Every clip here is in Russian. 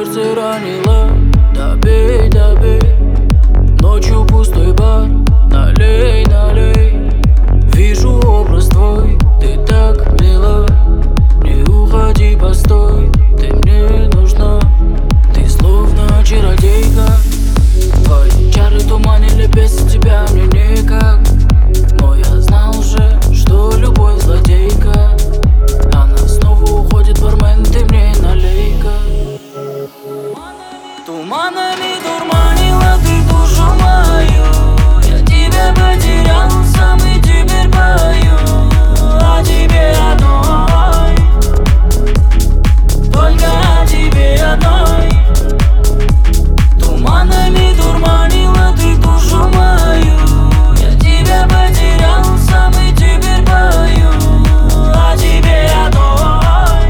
сердце ранило. Добей, добей. Ночью пустой бар. Налей, налей. Вижу образ твой. Ты так мила. Не уходи, постой. Ты мне нужна. Ты словно чародейка. Твои чары туманили, без тебя мне никак. Но я знал же, что любовь злодейка. Она снова уходит, бармен, ты мне налей-ка. Туманами дурманила ты душу мою. Я тебя потерял сам и теперь пою о тебе одной. Только о тебе одной. Туманами дурманила ты душу мою. Я тебя потерял сам и теперь пою о тебе одной.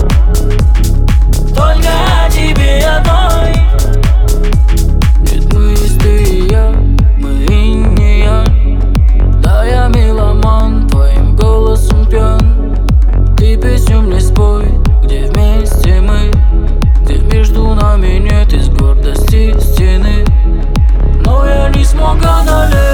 Только о тебе одной. Нет, мы есть ты и я, мы инь и янь. Да, я меломан, твоим голосом пьян. Ты песню мне спой, где вместе мы, где между нами нет из гордости стены. Но я не смог одолеть